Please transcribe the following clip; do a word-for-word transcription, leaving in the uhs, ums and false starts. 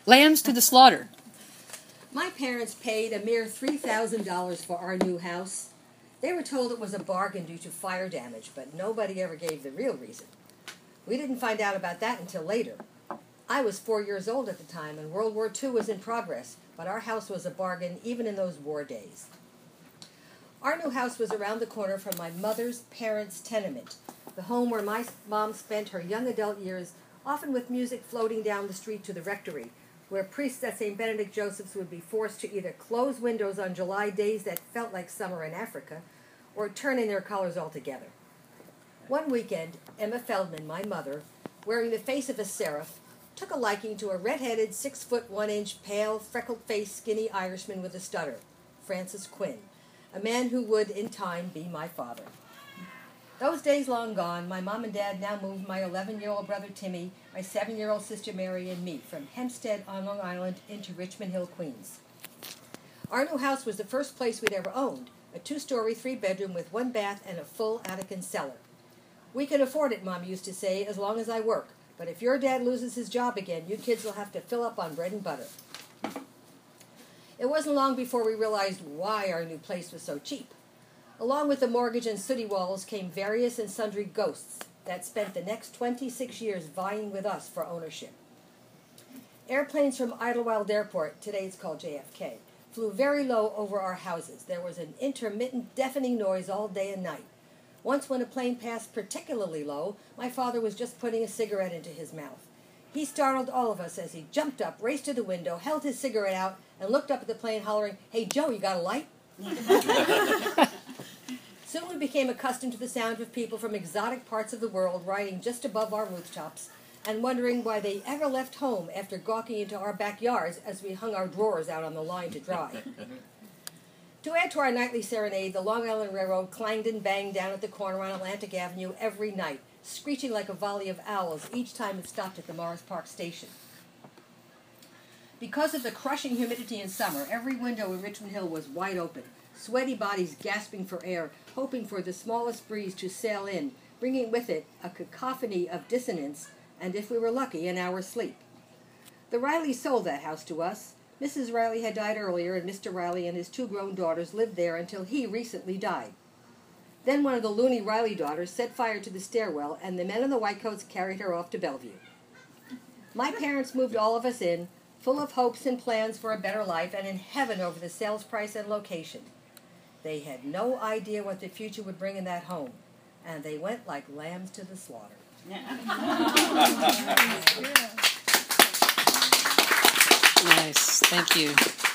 Lambs to the slaughter. My parents paid a mere three thousand dollars for our new house. They were told it was a bargain due to fire damage, but nobody ever gave the real reason. We didn't find out about that until later. I was four years old at the time, and World War Two was in progress, but our house was a bargain even in those war days. Our new house was around the corner from my mother's parents' tenement, the home where my mom spent her young adult years, often with music floating down the street to the rectory, where priests at Saint Benedict Joseph's would be forced to either close windows on July days that felt like summer in Africa, or turn in their colors altogether. One weekend, Emma Feldman, my mother, wearing the face of a seraph, took a liking to a red-headed, six-foot-one-inch, pale, freckled-faced, skinny Irishman with a stutter, Francis Quinn, a man who would, in time, be my father. Those days long gone, my mom and dad now moved my eleven-year-old brother Timmy, my seven-year-old sister Mary, and me from Hempstead on Long Island into Richmond Hill, Queens. Our new house was the first place we'd ever owned, a two-story, three-bedroom with one bath and a full attic and cellar. We can afford it, Mom used to say, as long as I work, but if your dad loses his job again, you kids will have to fill up on bread and butter. It wasn't long before we realized why our new place was so cheap. Along with the mortgage and sooty walls came various and sundry ghosts that spent the next twenty-six years vying with us for ownership. Airplanes from Idlewild Airport, today it's called J F K, flew very low over our houses. There was an intermittent, deafening noise all day and night. Once when a plane passed particularly low, my father was just putting a cigarette into his mouth. He startled all of us as he jumped up, raced to the window, held his cigarette out, and looked up at the plane hollering, "Hey, Joe, you got a light?" Soon we became accustomed to the sound of people from exotic parts of the world riding just above our rooftops and wondering why they ever left home after gawking into our backyards as we hung our drawers out on the line to dry. To add to our nightly serenade, the Long Island Railroad clanged and banged down at the corner on Atlantic Avenue every night, screeching like a volley of owls each time it stopped at the Morris Park station. Because of the crushing humidity in summer, every window in Richmond Hill was wide open, sweaty bodies gasping for air, hoping for the smallest breeze to sail in, bringing with it a cacophony of dissonance, and if we were lucky, an hour's sleep. The Rileys sold that house to us. Missus Riley had died earlier, and Mister Riley and his two grown daughters lived there until he recently died. Then one of the loony Riley daughters set fire to the stairwell, and the men in the white coats carried her off to Bellevue. My parents moved all of us in, full of hopes and plans for a better life, and in heaven over the sales price and location. They had no idea what the future would bring in that home, and they went like lambs to the slaughter. Nice. Thank you.